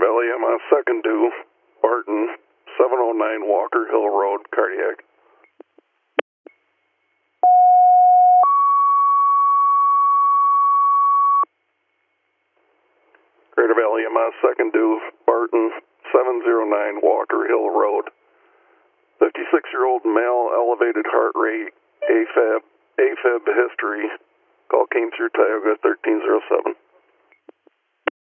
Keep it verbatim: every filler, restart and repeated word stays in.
Valley, I'm on second due, Barton, seven oh nine Walker Hill Road, cardiac. Crater Valley, I'm on second due, Barton, seven oh nine Walker Hill Road. fifty-six-year-old male, elevated heart rate, AFib, AFib history. Call came through Tioga thirteen oh seven.